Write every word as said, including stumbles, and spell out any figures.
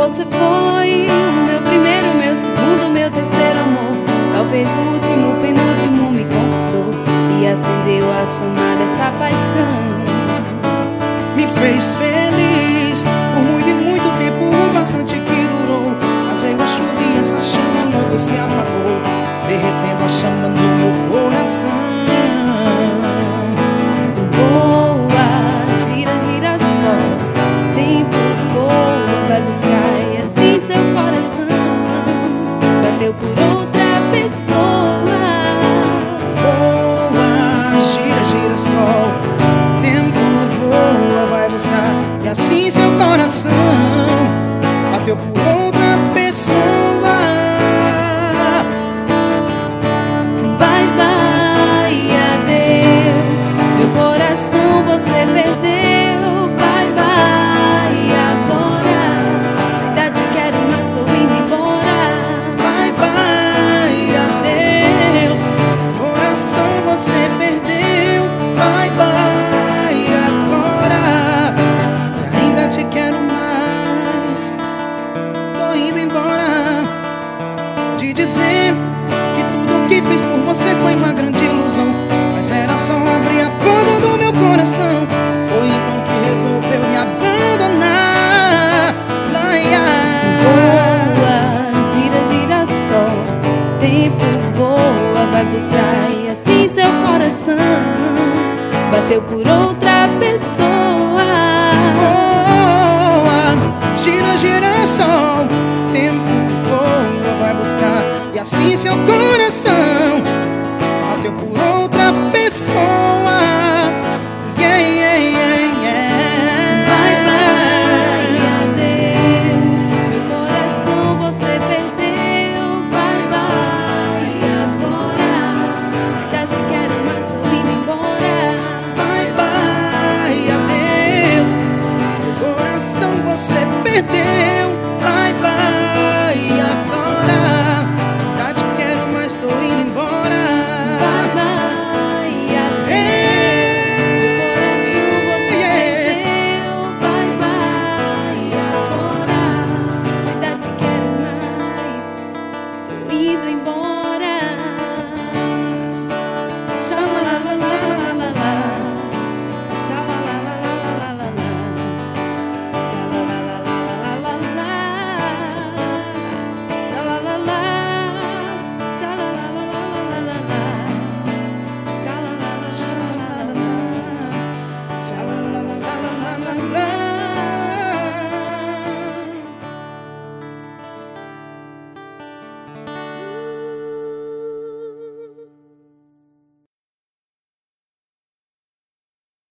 Você foi o meu primeiro, meu segundo, meu terceiro amor. Talvez o último, penúltimo me conquistou e acendeu a chama dessa paixão. Me fez feliz por muito e muito tempo, o bastante que durou. Mas veio a chuva e essa chama logo se apagou, derretendo a chama no meu coração. Voa, gira, gira só, tempo voa, vai buscar e assim seu coração bateu por outra pessoa. Voa, gira, gira sol, tempo voa, vai buscar e assim seu coração bateu por outra pessoa. Bye, bye, adeus, meu coração você perdeu. Bye, bye, agora ainda te quero, mas sou indo embora. Bye, bye, adeus, seu coração você perdeu. Bye, bye, agora ainda te quero mais, tô indo embora. De dizer que tudo que fiz por você foi uma grande ilusão, mas era só abrir a porta do meu coração. Foi então que resolveu me abandonar. Ai, ai. Voa, gira, gira só, tempo voa, vai buscar e assim seu coração bateu por outra pessoa. Voa, gira, gira sol, tempo voa, vai buscar e assim seu coração bateu por outra pessoa. Yeah, yeah, yeah, yeah. Bye, bye, adeus, meu coração você perdeu. Bye, bye, agora ainda te quero, mas sou indo embora. Bye, bye, adeus, meu coração você